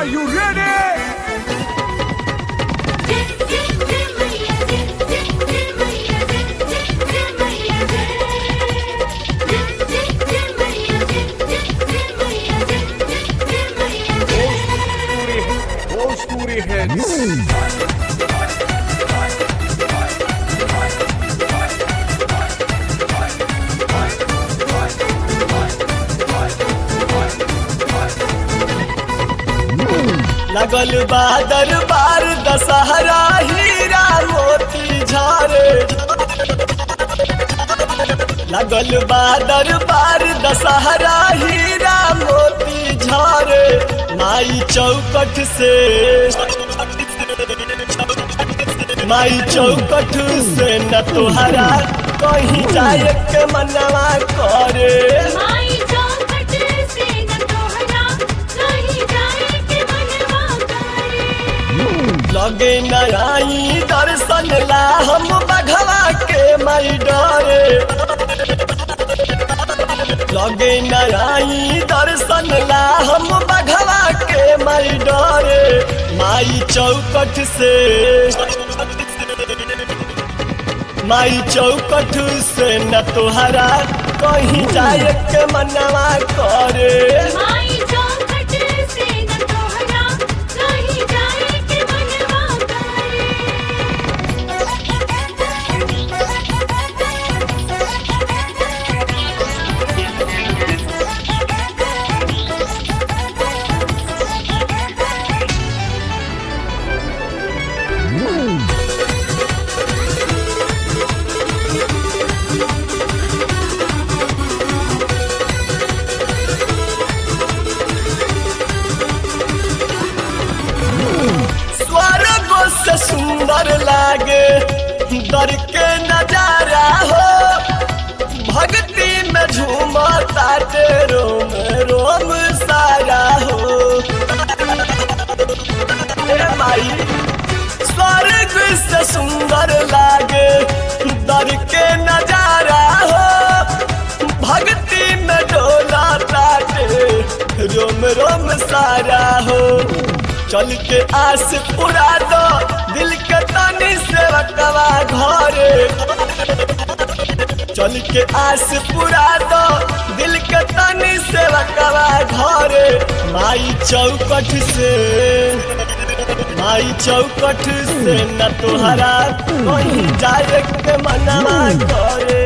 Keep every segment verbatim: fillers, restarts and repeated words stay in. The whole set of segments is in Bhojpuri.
Are you ready? Bhojpuri hits. लगल बा दरबार दशहरा हीरा मोती झारे लगल बा दरबार दशहरा हीरा मोती झारे माई चौकट से माई चौकट से न तोहरा कहीं जाए के मनवा करे लगे नई दर्शन ला हम बघवा के माई डरे लगे नई दर्शन ला हम बघवा के माई डरे माई चौकट से माई चौकट से न तोहरा कहीं जाए के मनवा करे से सुंदर लागे दर के नजारा हो भक्ति में झूमता रोम रोम सारा हो माई स्वर्ग से सुंदर लागे दर के नजारा हो भक्ति में डोला ताटे रोम रोम सारा हो चल के आस पुरा दो दिल के तनी से रखवा घरे चल के आस पुरा दो दिल के तनी से रखवा घरे माई चौकट से माई चौकट से न तोहरा कहीं जाए के मनवा करे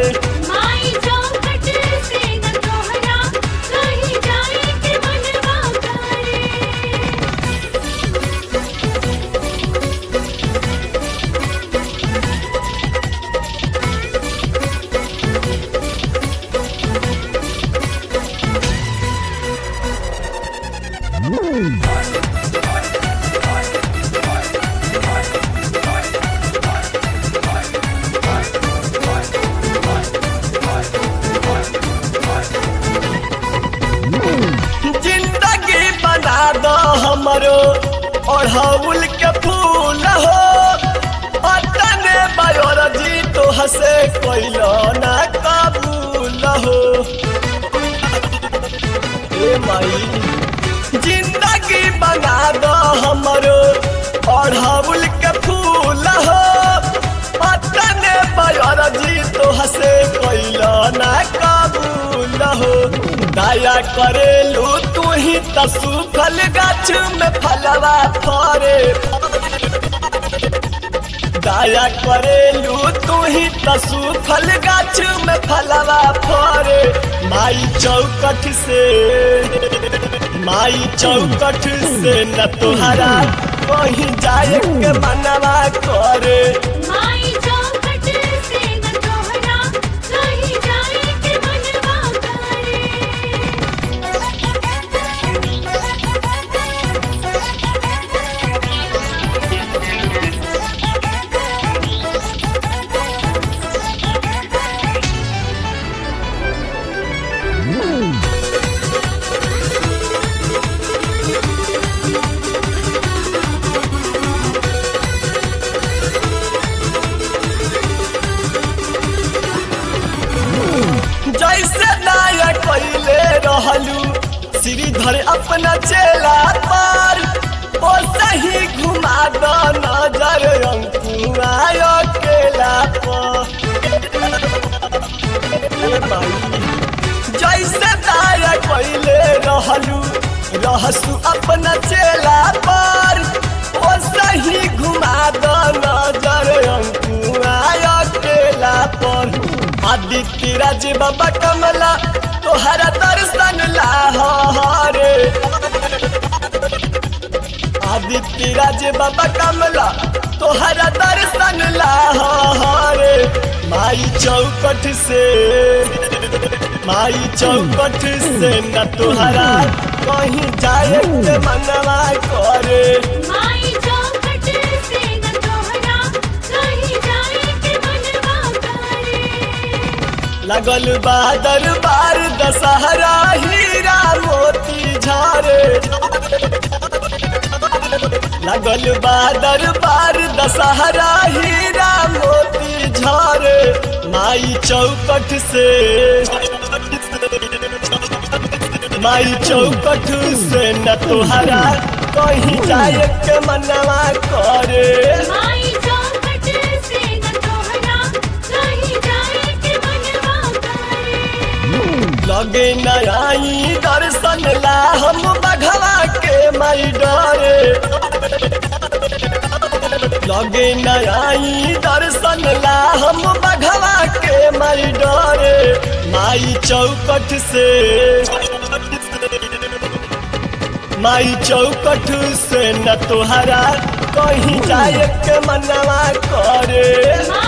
जिंदगी बना दो हमरो ओढ़ाउल के फूल हो अतने बायोलॉजी तो हसे कोइलो ना काबूल हो ए माई जिंदगी बना दो हमरो ओढ़ाउल के फूल हो अतने बायोलॉजी तो हसे कोइलो ना काबूल हो दया करेलू तू ही तसूफल गाछ में फलवा फरे दया करेलू तू ही तसूफल गाछ में फलवा फरे माई चौकट से माई चौकट से न तोहरा कहीं जाए के मनवा करे माई जैसे दाया पहले रहलू रहसू अपना चेला पर ओ सही घुमा दो नजर अंकुआ अकेला पर आदित्य राज बाबा कमला तोहरा दर्शन ला रे आदित्य राज बाबा कमला तोहरा दर्शन ला रे माई चौकट से माई चौकट से न तोहरा कहीं जाए के मनवा करे माई चौखट से न तोहरा कहीं जाए के मनवा करे लगल बा दरबार दशहरा हीरा मोती झारे लगल बा दरबार दशहरा हीरा मोती झारे माई चौकट से माई चौकट से न तोहरा कहीं जाए के मनवा करे माई चौखट से न तोहरा कहीं जाए के मनवा करे लगे नई दर्शन ला हम बघवा के माई डरे लगे नई दर्शन ला हम बघवा के माई डरे माई चौकट से माई चौकट से न तोहरा कहीं जाए के मनवा करे।